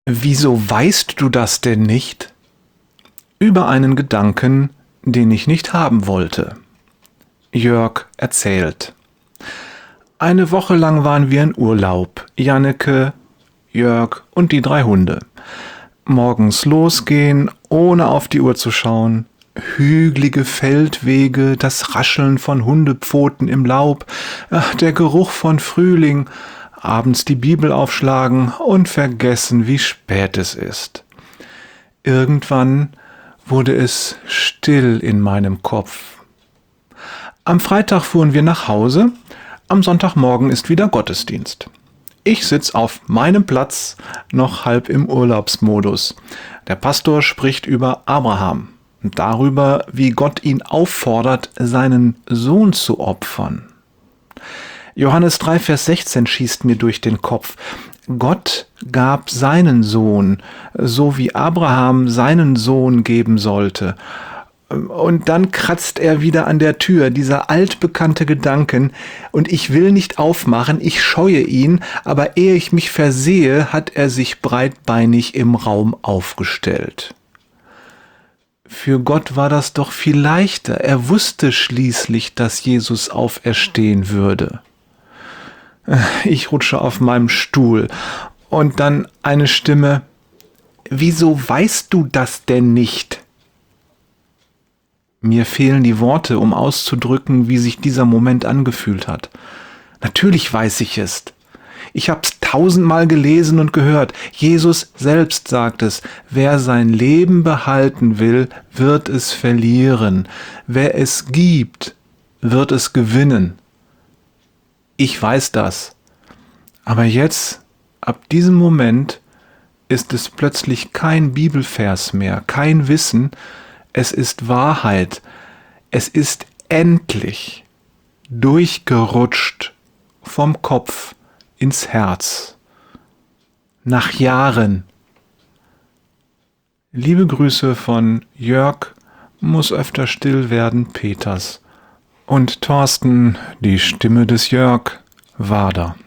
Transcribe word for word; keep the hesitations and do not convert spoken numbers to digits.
Wieso weißt du das denn nicht? Über einen Gedanken, den ich nicht haben wollte. Jörg erzählt. Eine Woche lang waren wir in Urlaub. Janneke, Jörg und die drei Hunde. Morgens losgehen, ohne auf die Uhr zu schauen. Hügelige Feldwege, das Rascheln von Hundepfoten im Laub, der Geruch von Frühling, abends die Bibel aufschlagen und vergessen, wie spät es ist. Irgendwann wurde es still in meinem Kopf. Am Freitag fuhren wir nach Hause, am Sonntagmorgen ist wieder Gottesdienst. Ich sitz auf meinem Platz, noch halb im Urlaubsmodus. Der Pastor spricht über Abraham und darüber, wie Gott ihn auffordert, seinen Sohn zu opfern. Johannes drei, Vers sechzehn schießt mir durch den Kopf. Gott gab seinen Sohn, so wie Abraham seinen Sohn geben sollte. Und dann kratzt er wieder an der Tür, dieser altbekannte Gedanken, und ich will nicht aufmachen, ich scheue ihn, aber ehe ich mich versehe, hat er sich breitbeinig im Raum aufgestellt. Für Gott war das doch viel leichter, er wusste schließlich, dass Jesus auferstehen würde. Ich rutsche auf meinem Stuhl und dann eine Stimme, wieso weißt du das denn nicht? Mir fehlen die Worte, um auszudrücken, wie sich dieser Moment angefühlt hat. Natürlich weiß ich es. Ich hab's tausendmal gelesen und gehört. Jesus selbst sagt es, wer sein Leben behalten will, wird es verlieren. Wer es gibt, wird es gewinnen. Ich weiß das. Aber jetzt, ab diesem Moment, ist es plötzlich kein Bibelvers mehr, kein Wissen, es ist Wahrheit. Es ist endlich durchgerutscht vom Kopf ins Herz. Nach Jahren. Liebe Grüße von Jörg, muss öfter still werden, Peters. Und Thorsten, die Stimme des Jörg, Wader.